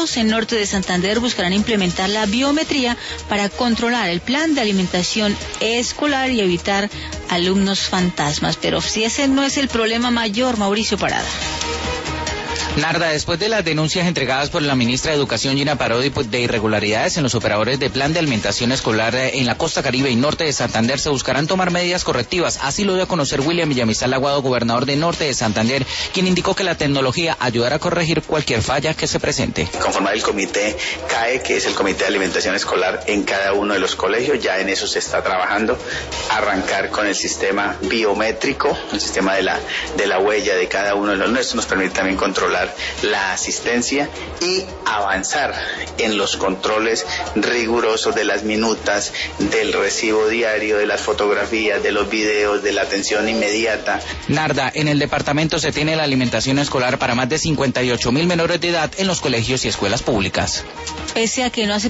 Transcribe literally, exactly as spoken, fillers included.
colegios en Norte de Santander buscarán implementar la biometría para controlar el plan de alimentación escolar y evitar alumnos fantasmas. Pero si ese no es el problema mayor, Mauricio Parada. Narda, después de las denuncias entregadas por la ministra de Educación, Gina Parodi, pues, de irregularidades en los operadores de plan de alimentación escolar en la costa Caribe y Norte de Santander, se buscarán tomar medidas correctivas. Así lo dio a conocer William Villamizar Aguado, gobernador de Norte de Santander, quien indicó que la tecnología ayudará a corregir cualquier falla que se presente. Conformar el comité C A E, que es el Comité de Alimentación Escolar en cada uno de los colegios, ya en eso se está trabajando. Arrancar con el sistema biométrico, el sistema de la, de la huella de cada uno de los nuestros, nos permite también controlar la asistencia y avanzar en los controles rigurosos de las minutas, del recibo diario, de las fotografías, de los videos, de la atención inmediata. Narda, en el departamento se tiene la alimentación escolar para más de cincuenta y ocho mil menores de edad en los colegios y escuelas públicas. Pese a que no hace